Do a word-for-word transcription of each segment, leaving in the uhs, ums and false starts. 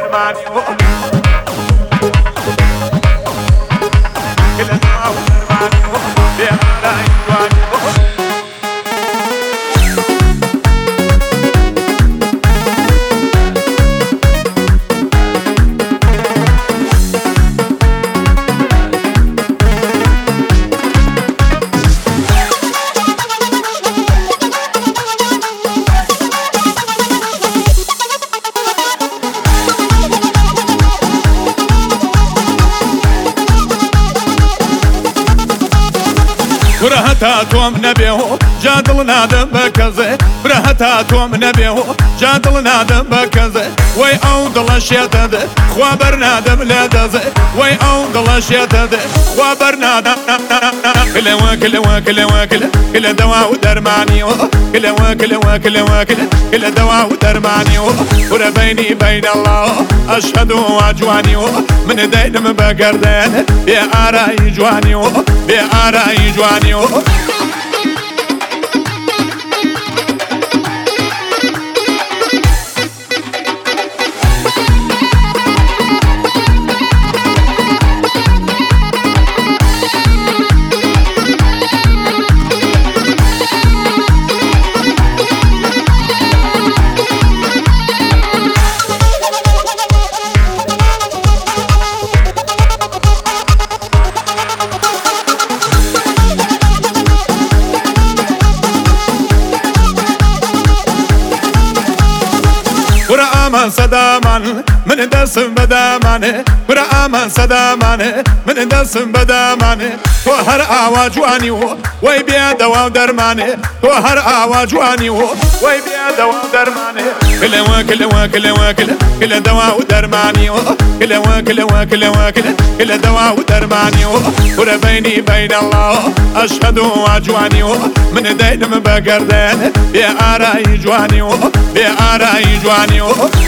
درماني كل دواء ودرماني بأعراي جواني برهتا توم نبيه جادل نادم بكزه برهتا توم نبيه جادل نادم بكزه وي او دل شيتده خبر نادم لدزه وي او دل شيتده خبر نادم كل وكل وكل وكل كل دواء ودرماني كل وكل وكل وكل كل دواء ودرماني ور بيني بين الله اشهد واجواني من دينم بقردان يا اراي جواني يا اراي جواني برا صدامان من دسم بدامانه برا صدامان من دسم بدامانه تو هر آواجوانی و وی بیا دوا درمانه تو هر آواجوانی و وی بیا دوا درمانه کل وکل وکل وکل کل دوا درمانی کل وکل وکل وکل کل دوا درمانی ور بینی بین الله اشهد واجوانی من دینم بقردان بیا آرائی جوانی بیا آرائی جوانی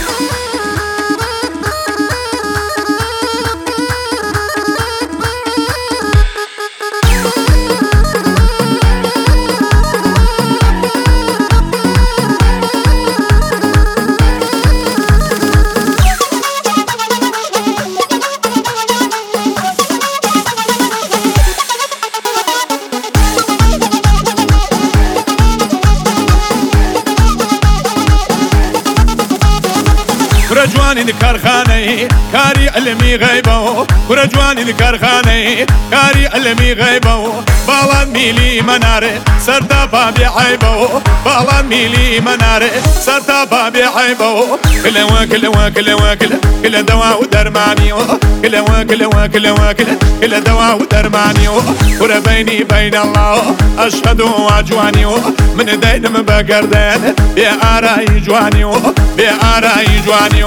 ورجواني الكرخاني كاري علمي غيبه ورجواني الكرخاني كاري علمي غيبه بالا ميلي مناره سردا بابي عيبه بالا ميلي مناره سردا بابي عيبه كل وكل وكل وكل كل دواء ودرماني كل وكل وكل وكل كل دواء ودرماني ور بيني بين الله اشهد واجواني من دينم بقردان يا اراي جواني يا اراي جواني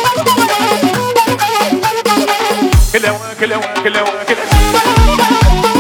كلا وكلا وكلا وكلا